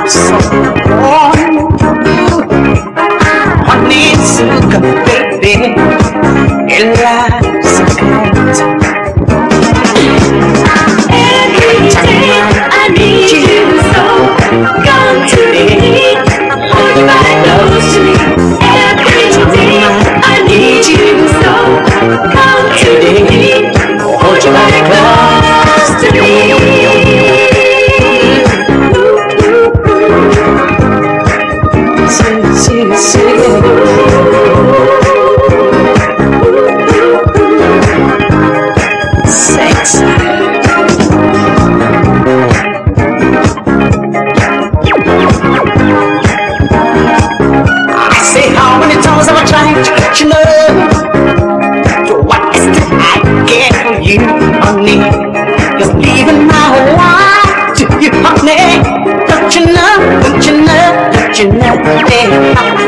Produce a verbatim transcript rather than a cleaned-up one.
so warm. Honey, sugar, baby, your life's so good. Every day I need you so. Come to me, hold you right close to me. Every day I need you so. Come to me, hold you right close to me. See, see, see. Sex. I say, how many times have I tried to let you know? So what is it I get for you, honey? You're leaving my life to you, honey. Don't you know, don't you know, don't you know, yeah.